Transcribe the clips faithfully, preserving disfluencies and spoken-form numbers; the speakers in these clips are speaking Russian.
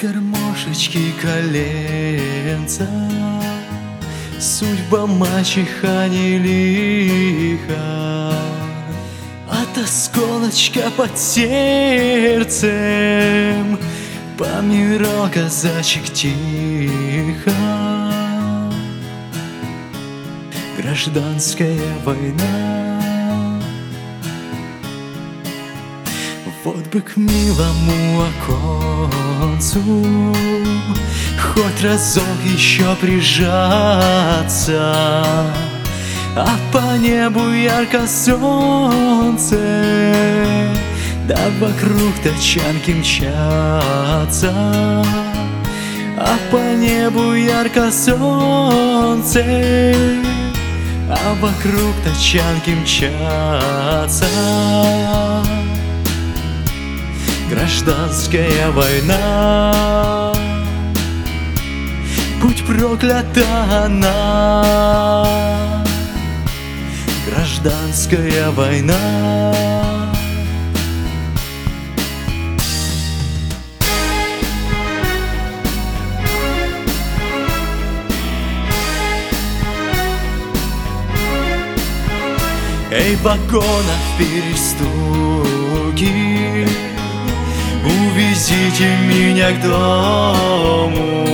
гармошечки коленца, судьба мачеха не лиха, от осколочка под сердцем помирал казачек тихо. Гражданская война, вот бы к милому оконцу хоть разок еще прижаться, а по небу ярко солнце, да вокруг тачанки мчатся, а по небу ярко солнце, а вокруг тачанки мчатся. Гражданская война, будь проклята она. Гражданская война. Эй, вагонов перестуки, увезите меня к дому.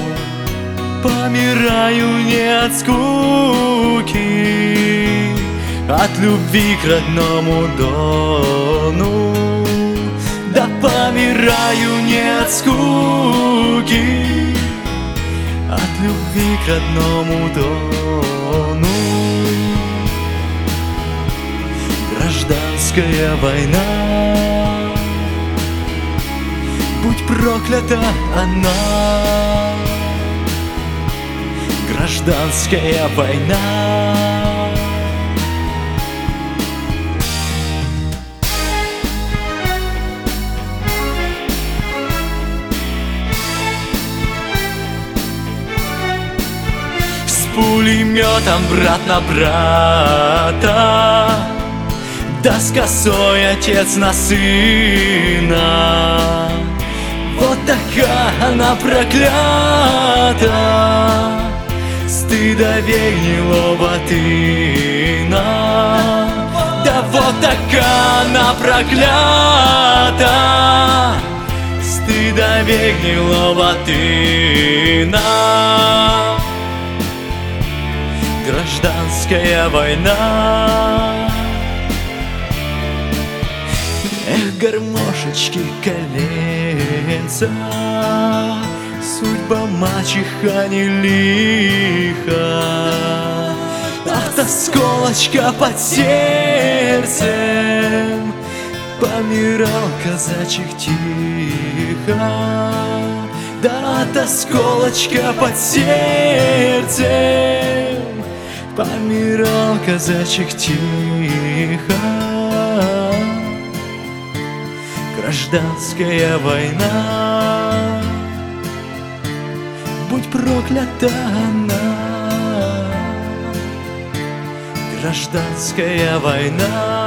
Помираю не от скуки, от любви к родному дону. Да помираю не от скуки, от любви к родному дону. Гражданская война, будь проклята она. Гражданская война. С пулеметом брат на брата, да с косой отец на сына. Вот такая она проклята, стыда век гнилого тына. Да вот такая она проклята, стыда век гнилого тына. Гражданская война. Эх, гармошечки коленца, судьба мачеха не лиха, от осколочка под сердцем помирал казачек тихо. Да от осколочка под сердцем помирал казачек тихо. Гражданская война, будь проклята она. Гражданская война.